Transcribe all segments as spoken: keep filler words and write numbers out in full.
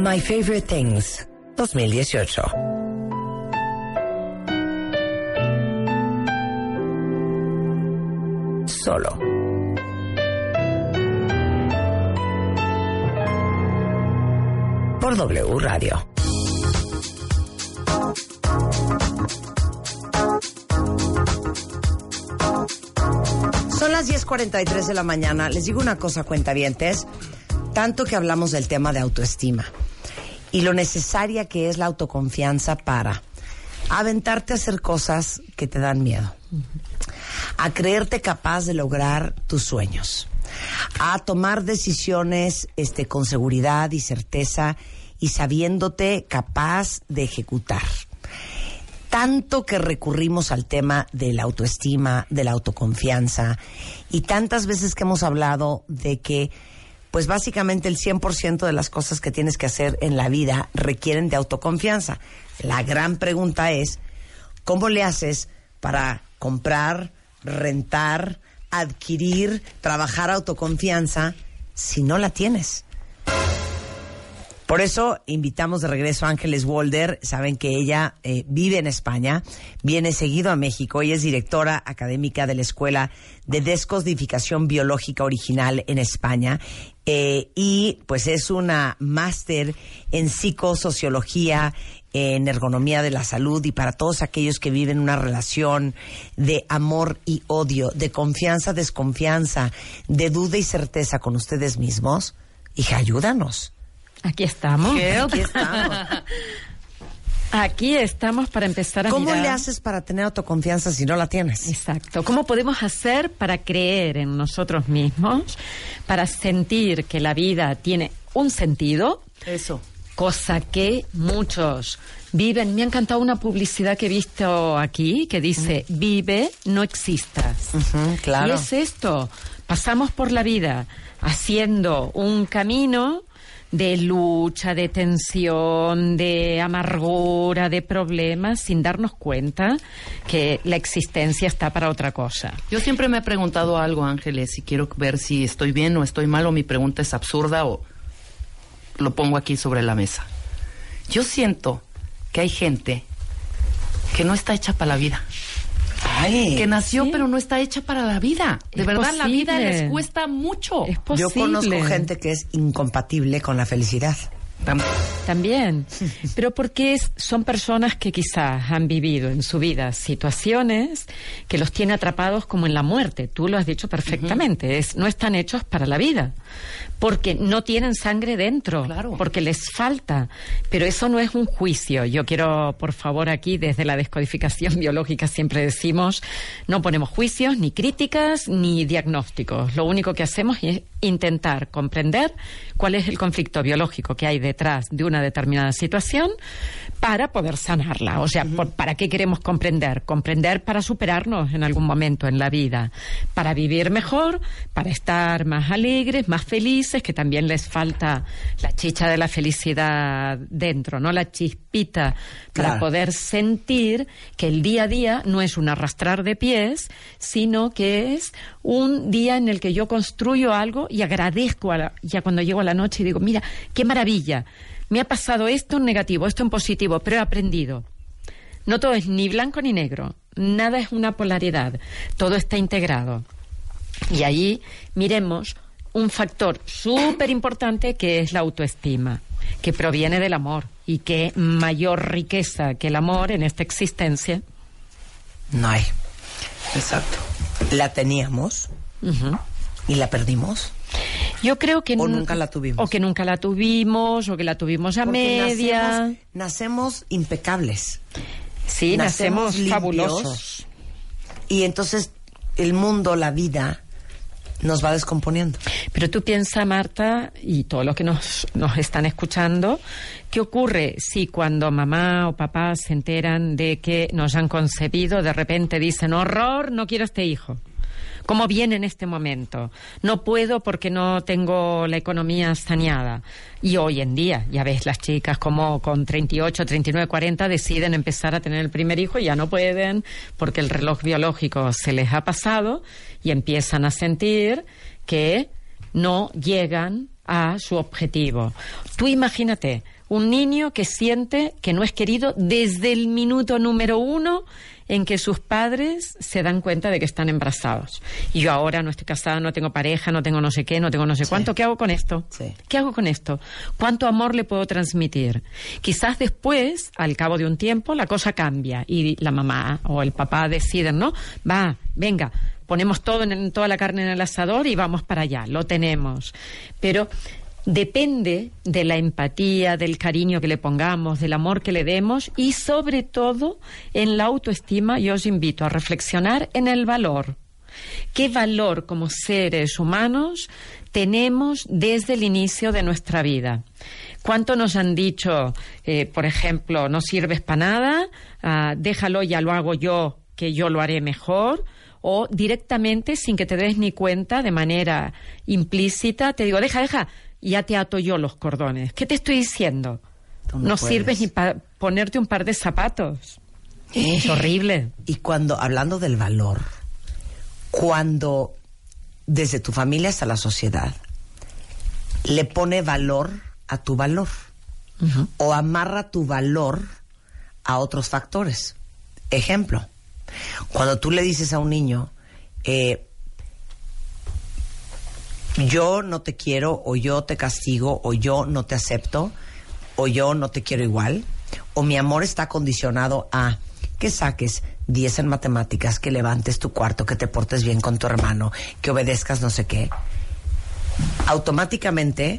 My Favorite Things dos mil dieciocho. Solo. Por W Radio. Son las diez cuarenta y tres de la mañana. Les digo una cosa, cuentavientes. Tanto que hablamos del tema de autoestima y lo necesaria que es la autoconfianza para aventarte a hacer cosas que te dan miedo, a creerte capaz de lograr tus sueños, a tomar decisiones este, con seguridad y certeza y sabiéndote capaz de ejecutar. Tanto que recurrimos al tema de la autoestima, de la autoconfianza, y tantas veces que hemos hablado de que, pues básicamente el cien por ciento de las cosas que tienes que hacer en la vida requieren de autoconfianza. La gran pregunta es, ¿cómo le haces para comprar, rentar, adquirir, trabajar autoconfianza si no la tienes? Por eso invitamos de regreso a Ángeles Walder. Saben que ella eh, vive en España, viene seguido a México. Ella es directora académica de la Escuela de Descodificación Biológica Original en España. Eh, y pues es una máster en psicosociología, en ergonomía de la salud, y para todos aquellos que viven una relación de amor y odio, de confianza, desconfianza, de duda y certeza con ustedes mismos. Hija, ayúdanos. Aquí estamos. ¿Qué? Aquí estamos. Aquí estamos para empezar a ¿Cómo mirar. le haces para tener autoconfianza si no la tienes? Exacto. ¿Cómo podemos hacer para creer en nosotros mismos, para sentir que la vida tiene un sentido? Eso. Cosa que muchos viven. Me ha encantado una publicidad que he visto aquí que dice, uh-huh. vive, no existas. Uh-huh, claro. Y es esto. Pasamos por la vida haciendo un camino de lucha, de tensión, de amargura, de problemas, sin darnos cuenta que la existencia está para otra cosa. Yo siempre me he preguntado algo, Ángeles, y quiero ver si estoy bien o estoy mal, o mi pregunta es absurda, o lo pongo aquí sobre la mesa. Yo siento que hay gente que no está hecha para la vida. Ay, que nació, ¿sí? pero no está hecha para la vida. De es verdad, posible. La vida les cuesta mucho. Es posible. Yo conozco gente que es incompatible con la felicidad. También, pero porque es, son personas que quizás han vivido en su vida situaciones que los tiene atrapados como en la muerte. Tú lo has dicho perfectamente. Uh-huh. Es, no están hechos para la vida, porque no tienen sangre dentro, claro. Porque les falta. Pero eso no es un juicio. Yo quiero, por favor, aquí desde la descodificación biológica siempre decimos, no ponemos juicios, ni críticas, ni diagnósticos. Lo único que hacemos es intentar comprender cuál es el conflicto biológico que hay detrás de una determinada situación para poder sanarla. O sea, uh-huh. por, ¿para qué queremos comprender? Comprender para superarnos en algún momento en la vida, para vivir mejor, para estar más alegres, más felices, que también les falta la chicha de la felicidad dentro, ¿no? La chispita, para claro. poder sentir que el día a día no es un arrastrar de pies, sino que es un día en el que yo construyo algo y agradezco a la, ya cuando llego a la noche y digo, mira, qué maravilla, me ha pasado esto en negativo, esto en positivo, pero he aprendido. No todo es ni blanco ni negro, nada es una polaridad, todo está integrado. Y ahí miremos un factor súper importante que es la autoestima, que proviene del amor, y que mayor riqueza que el amor en esta existencia no hay. Exacto. La teníamos uh-huh. y la perdimos. Yo creo que o n- nunca la tuvimos. O que nunca la tuvimos, o que la tuvimos a Porque media. Nacemos, nacemos impecables. Sí, nacemos, nacemos fabulosos. Y entonces el mundo, la vida, nos va descomponiendo. Pero tú piensa, Marta, y todos los que nos, nos están escuchando, ¿qué ocurre si cuando mamá o papá se enteran de que nos han concebido, de repente dicen, horror, no quiero este hijo? ¿Cómo viene en este momento? No puedo porque no tengo la economía saneada. Y hoy en día, ya ves, las chicas como con treinta y ocho, treinta y nueve, cuarenta deciden empezar a tener el primer hijo y ya no pueden porque el reloj biológico se les ha pasado y empiezan a sentir que no llegan a su objetivo. Tú imagínate, un niño que siente que no es querido desde el minuto número uno en que sus padres se dan cuenta de que están embarazados. Y yo ahora no estoy casada, no tengo pareja, no tengo no sé qué, no tengo no sé sí. cuánto. ¿Qué hago con esto? Sí. ¿Qué hago con esto? ¿Cuánto amor le puedo transmitir? Quizás después, al cabo de un tiempo, la cosa cambia y la mamá o el papá deciden, ¿no? Va, venga, ponemos todo en, toda la carne en el asador y vamos para allá. Lo tenemos. Pero depende de la empatía, del cariño que le pongamos, del amor que le demos y sobre todo en la autoestima. Yo os invito a reflexionar en el valor. ¿Qué valor como seres humanos tenemos desde el inicio de nuestra vida? ¿Cuánto nos han dicho, eh, por ejemplo, no sirves para nada, uh, déjalo, ya lo hago yo, que yo lo haré mejor? O directamente, sin que te des ni cuenta, de manera implícita, te digo, deja, deja, ya te ato yo los cordones. ¿Qué te estoy diciendo? No, no sirves ni para ponerte un par de zapatos. Eh. Es horrible. Y cuando, hablando del valor, cuando desde tu familia hasta la sociedad le pone valor a tu valor, uh-huh, o amarra tu valor a otros factores. Ejemplo, cuando tú le dices a un niño, eh, yo no te quiero, o yo te castigo, o yo no te acepto, o yo no te quiero igual, o mi amor está condicionado a que saques diez en matemáticas, que levantes tu cuarto, que te portes bien con tu hermano, que obedezcas no sé qué. Automáticamente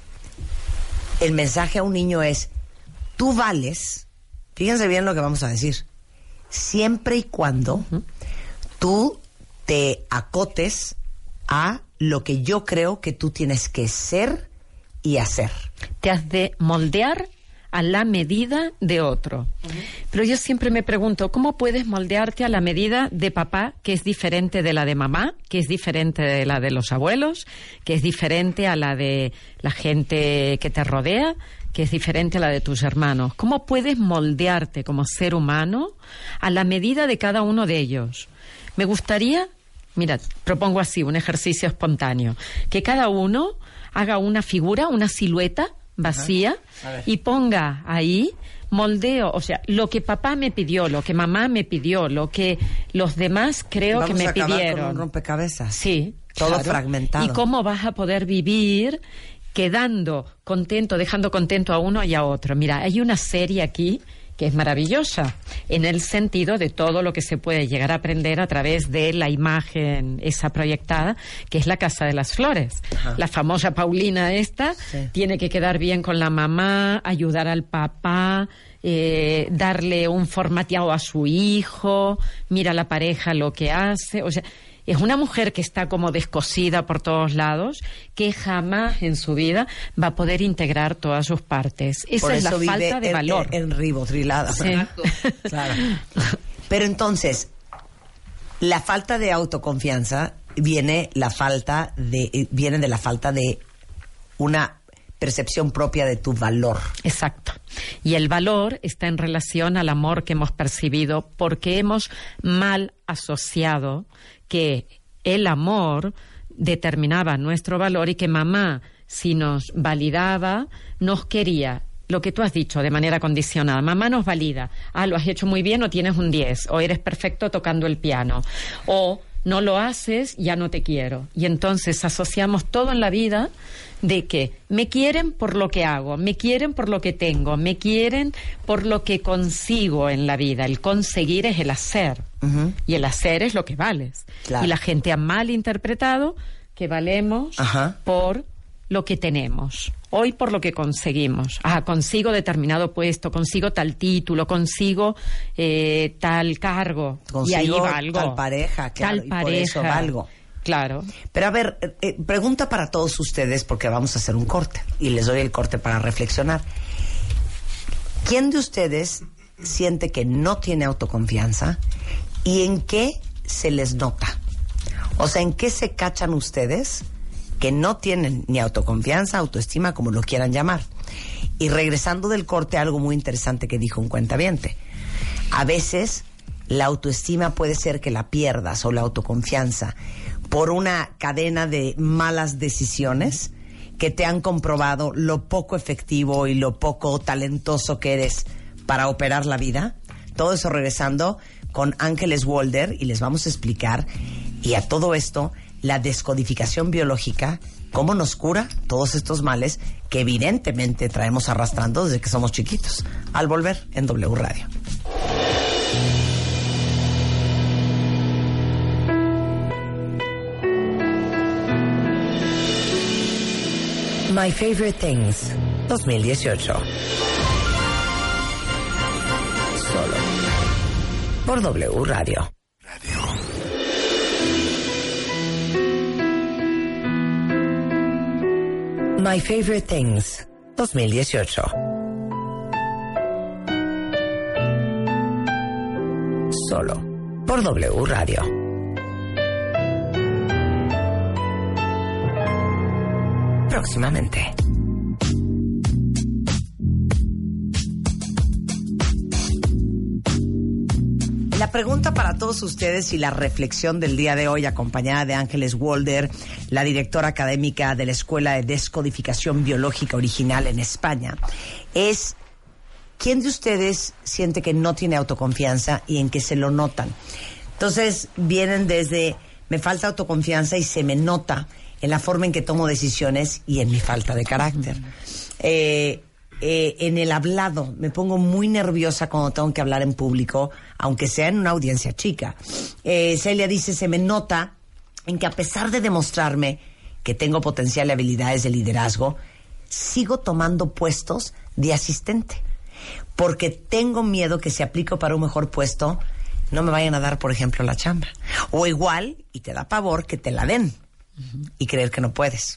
el mensaje a un niño es: tú vales, fíjense bien lo que vamos a decir, siempre y cuando uh-huh. tú te acotes a lo que yo creo que tú tienes que ser y hacer. Te has de moldear a la medida de otro. Uh-huh. Pero yo siempre me pregunto, ¿cómo puedes moldearte a la medida de papá, que es diferente de la de mamá, que es diferente de la de los abuelos, que es diferente a la de la gente que te rodea, que es diferente a la de tus hermanos? ¿Cómo puedes moldearte como ser humano a la medida de cada uno de ellos? Me gustaría, mira, propongo así, un ejercicio espontáneo, que cada uno haga una figura, una silueta vacía y ponga ahí moldeo, o sea, lo que papá me pidió, lo que mamá me pidió, lo que los demás creo Vamos que me a acabar pidieron. Con un rompecabezas. Sí, todo claro. fragmentado. Y cómo vas a poder vivir quedando contento, dejando contento a uno y a otro. Mira, hay una serie aquí que es maravillosa, en el sentido de todo lo que se puede llegar a aprender a través de la imagen esa proyectada, que es La Casa de las Flores. Ajá. La famosa Paulina esta, sí, tiene que quedar bien con la mamá, ayudar al papá, eh, darle un formateado a su hijo, mira la pareja lo que hace, o sea, es una mujer que está como descosida por todos lados, que jamás en su vida va a poder integrar todas sus partes. Esa por es eso la falta de en, valor. En, en ribotrilada. Sí. Claro. Pero entonces, la falta de autoconfianza viene la falta de viene de la falta de una percepción propia de tu valor. Exacto. Y el valor está en relación al amor que hemos percibido, porque hemos mal asociado que el amor determinaba nuestro valor y que mamá, si nos validaba, nos quería. Lo que tú has dicho de manera condicionada. Mamá nos valida. Ah, lo has hecho muy bien o tienes un diez. O eres perfecto tocando el piano. O no lo haces, ya no te quiero. Y entonces asociamos todo en la vida de que me quieren por lo que hago, me quieren por lo que tengo, me quieren por lo que consigo en la vida. El conseguir es el hacer. Uh-huh. Y el hacer es lo que vales. Claro. Y la gente ha malinterpretado que valemos Ajá. por lo que tenemos. Hoy por lo que conseguimos. Ah, consigo determinado puesto, consigo tal título, consigo eh, tal cargo. Consigo y ahí valgo. Tal pareja, claro, tal y pareja. por eso valgo. Claro. Pero a ver, eh, pregunta para todos ustedes, porque vamos a hacer un corte. Y les doy el corte para reflexionar. ¿Quién de ustedes siente que no tiene autoconfianza? ¿Y en qué se les nota? O sea, ¿en qué se cachan ustedes que no tienen ni autoconfianza, autoestima, como lo quieran llamar? Y regresando del corte, algo muy interesante que dijo un cuentaviente. A veces la autoestima puede ser que la pierdas, o la autoconfianza, por una cadena de malas decisiones que te han comprobado lo poco efectivo y lo poco talentoso que eres para operar la vida? Todo eso regresando con Ángeles Walder, y les vamos a explicar, y a todo esto, la descodificación biológica, cómo nos cura todos estos males que evidentemente traemos arrastrando desde que somos chiquitos. Al volver en W Radio. My Favorite Things dos mil dieciocho. Solo por W Radio. Radio. My Favorite Things dos mil dieciocho. Solo por W Radio. Próximamente. La pregunta para todos ustedes y la reflexión del día de hoy, acompañada de Ángeles Walder, la directora académica de la Escuela de Descodificación Biológica Original en España, es: ¿quién de ustedes siente que no tiene autoconfianza y en que se lo notan? Entonces, vienen desde me falta autoconfianza y se me nota en la forma en que tomo decisiones y en mi falta de carácter. Eh... Eh, en el hablado, me pongo muy nerviosa cuando tengo que hablar en público, aunque sea en una audiencia chica. Eh, Celia dice, se me nota en que a pesar de demostrarme que tengo potencial y habilidades de liderazgo, sigo tomando puestos de asistente, porque tengo miedo que si aplico para un mejor puesto, no me vayan a dar, por ejemplo, la chamba. O igual, y te da pavor que te la den, uh-huh, y creer que no puedes.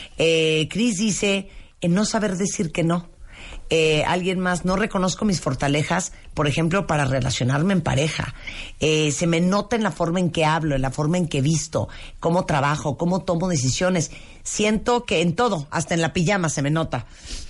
Eh, Cris dice, en no saber decir que no. Eh, alguien más, no reconozco mis fortalezas, por ejemplo, para relacionarme en pareja. Eh, se me nota en la forma en que hablo, en la forma en que visto, cómo trabajo, cómo tomo decisiones. Siento que en todo, hasta en la pijama se me nota.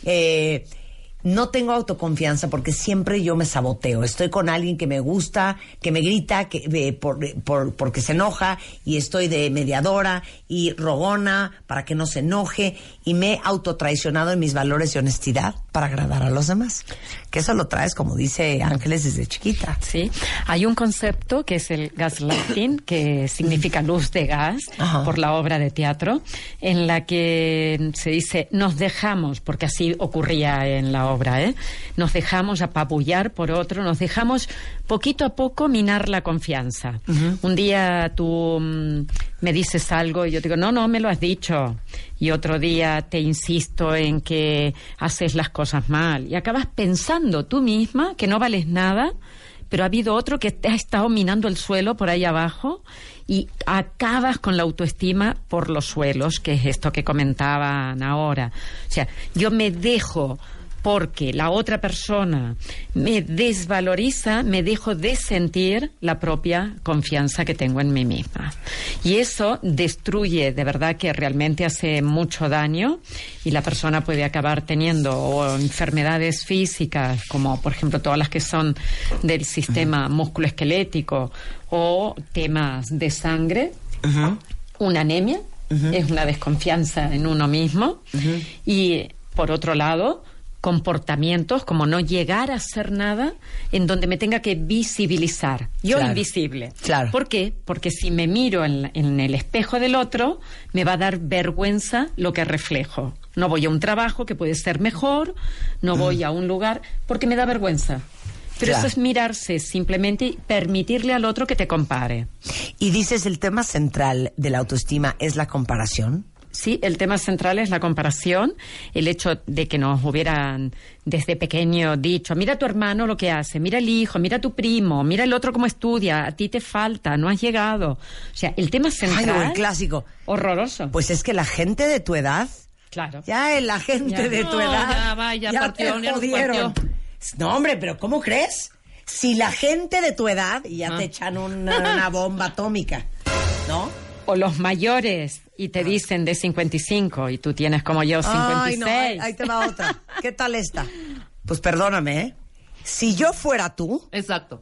Eh, no tengo autoconfianza porque siempre yo me saboteo. Estoy con alguien que me gusta, que me grita, que eh, por, por, porque se enoja, y estoy de mediadora y rogona para que no se enoje, y me he autotraicionado en mis valores de honestidad para agradar a los demás. Que eso lo traes, como dice Ángeles, desde chiquita. Sí, hay un concepto que es el gaslighting, que significa luz de gas, ajá, por la obra de teatro, en la que se dice, nos dejamos, porque así ocurría en la obra, ¿eh? Nos dejamos apabullar por otro, nos dejamos poquito a poco minar la confianza. Uh-huh. Un día tú um, me dices algo y yo te digo, no, no, me lo has dicho. Y otro día te insisto en que haces las cosas mal. Y acabas pensando tú misma que no vales nada, pero ha habido otro que te ha estado minando el suelo por ahí abajo, y acabas con la autoestima por los suelos, que es esto que comentaban ahora. O sea, yo me dejo porque la otra persona me desvaloriza, me dejo de sentir la propia confianza que tengo en mí misma. Y eso destruye, de verdad que realmente hace mucho daño, y la persona puede acabar teniendo o enfermedades físicas, como por ejemplo todas las que son del sistema musculoesquelético, o temas de sangre, uh-huh, una anemia, uh-huh, es una desconfianza en uno mismo, uh-huh, y por otro lado, comportamientos como no llegar a hacer nada en donde me tenga que visibilizar. Yo, claro, invisible. Claro. ¿Por qué? Porque si me miro en, en el espejo del otro, me va a dar vergüenza lo que reflejo. No voy a un trabajo que puede ser mejor, no voy mm. a un lugar porque me da vergüenza. Pero claro, eso es mirarse simplemente y permitirle al otro que te compare. Y dices, el tema central de la autoestima es la comparación. Sí, el tema central es la comparación, el hecho de que nos hubieran desde pequeño dicho, mira a tu hermano lo que hace, mira el hijo, mira a tu primo, mira el otro cómo estudia, a ti te falta, no has llegado. O sea, el tema central... Ay, el clásico. Horroroso. Pues es que la gente de tu edad... Claro. Ya es la gente ya, de no, tu edad... Ya, va, ya, ya partió, te jodieron. No, hombre, pero ¿cómo crees? Si la gente de tu edad... Y ya ah. te echan una, una bomba atómica, ¿no? O los mayores... Y te dicen de cincuenta y cinco y tú tienes como yo cincuenta y seis. Ay, no, ahí te va otra. ¿Qué tal esta? Pues perdóname, ¿eh? Si yo fuera tú... Exacto.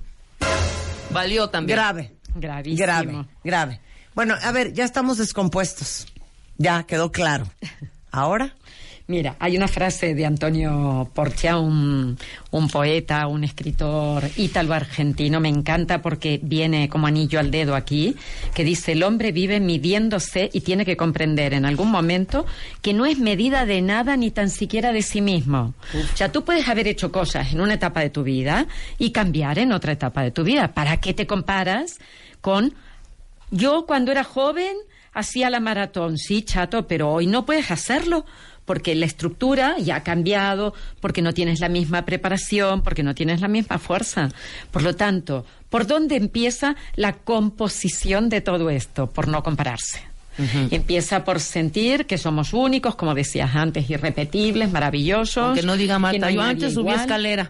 Valió también. Grave. Gravísimo. Grave, grave. Bueno, a ver, ya estamos descompuestos. Ya, quedó claro. ¿Ahora? Mira, hay una frase de Antonio Porcia, un, un poeta, un escritor ítalo-argentino, me encanta porque viene como anillo al dedo aquí, que dice: el hombre vive midiéndose y tiene que comprender en algún momento que no es medida de nada ni tan siquiera de sí mismo. Uf. O sea, tú puedes haber hecho cosas en una etapa de tu vida y cambiar en otra etapa de tu vida. ¿Para qué te comparas con... Yo cuando era joven hacía la maratón? Sí, chato, pero hoy no puedes hacerlo porque la estructura ya ha cambiado, porque no tienes la misma preparación, porque no tienes la misma fuerza. Por lo tanto, ¿por dónde empieza la composición de todo esto? Por no compararse. Uh-huh. Empieza por sentir que somos únicos, como decías antes, irrepetibles, maravillosos. Aunque no diga Marta, no yo antes subí escalera.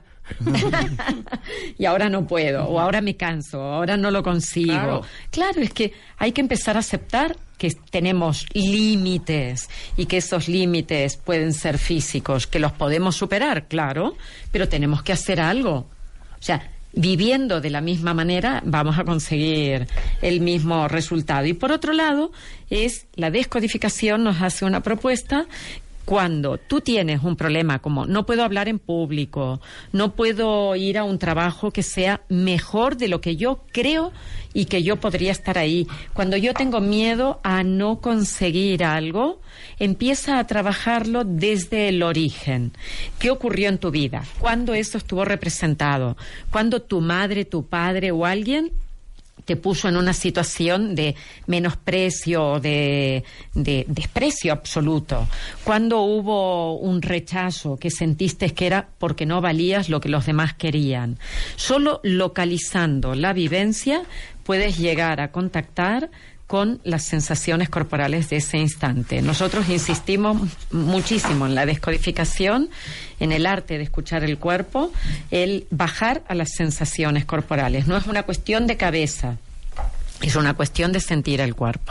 Y ahora no puedo, o ahora me canso, o ahora no lo consigo. Claro. Claro, es que hay que empezar a aceptar que tenemos límites y que esos límites pueden ser físicos, que los podemos superar, claro, pero tenemos que hacer algo. O sea, viviendo de la misma manera vamos a conseguir el mismo resultado. Y por otro lado, es la descodificación nos hace una propuesta. Cuando tú tienes un problema como no puedo hablar en público, no puedo ir a un trabajo que sea mejor de lo que yo creo y que yo podría estar ahí, cuando yo tengo miedo a no conseguir algo, empieza a trabajarlo desde el origen. ¿Qué ocurrió en tu vida? ¿Cuándo eso estuvo representado? ¿Cuándo tu madre, tu padre o alguien te puso en una situación de menosprecio o de, de desprecio absoluto? Cuando hubo un rechazo que sentiste que era porque no valías lo que los demás querían. Solo localizando la vivencia puedes llegar a contactar con las sensaciones corporales de ese instante. Nosotros insistimos muchísimo en la descodificación, en el arte de escuchar el cuerpo, el bajar a las sensaciones corporales. No es una cuestión de cabeza, es una cuestión de sentir el cuerpo.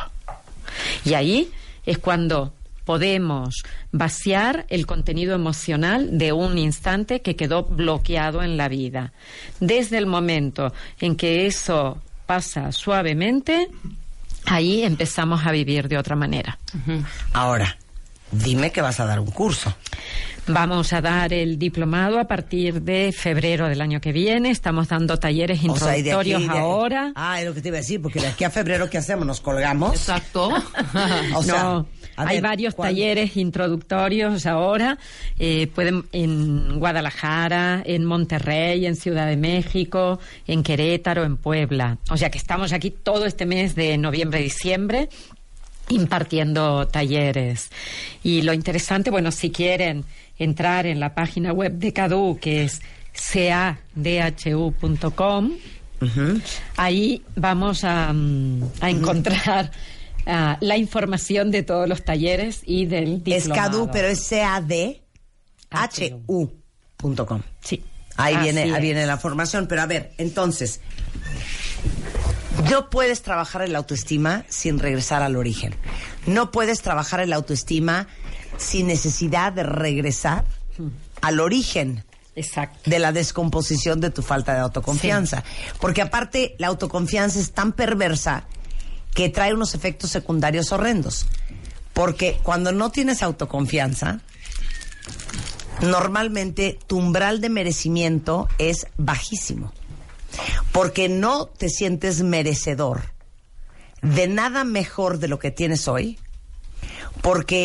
Y ahí es cuando podemos vaciar el contenido emocional de un instante que quedó bloqueado en la vida. Desde el momento en que eso pasa suavemente, ahí empezamos a vivir de otra manera. Uh-huh. Ahora, dime que vas a dar un curso. Vamos a dar el diplomado a partir de febrero del año que viene. Estamos dando talleres introductorios, o sea, de aquí, de... ahora. Ah, es lo que te iba a decir, porque de aquí a febrero, ¿qué hacemos? ¿Nos colgamos? Exacto. O sea, no, hay ver, varios ¿cuál? talleres introductorios ahora. Eh, pueden en Guadalajara, en Monterrey, en Ciudad de México, en Querétaro, en Puebla. O sea que estamos aquí todo este mes de noviembre, diciembre, impartiendo talleres. Y lo interesante, bueno, si quieren entrar en la página web de CADU, que es c a d h u punto com, uh-huh. Ahí vamos a, a encontrar uh, la información de todos los talleres y del diplomado. Es CADU, pero es c a d h u punto com. Sí. Ahí viene, ahí viene la formación. Pero a ver, entonces, no puedes trabajar en la autoestima sin regresar al origen. No puedes trabajar en la autoestima sin necesidad de regresar al origen. Exacto. De la descomposición de tu falta de autoconfianza. Sí. Porque aparte, la autoconfianza es tan perversa que trae unos efectos secundarios horrendos. Porque cuando no tienes autoconfianza, normalmente tu umbral de merecimiento es bajísimo. Porque no te sientes merecedor de nada mejor de lo que tienes hoy, porque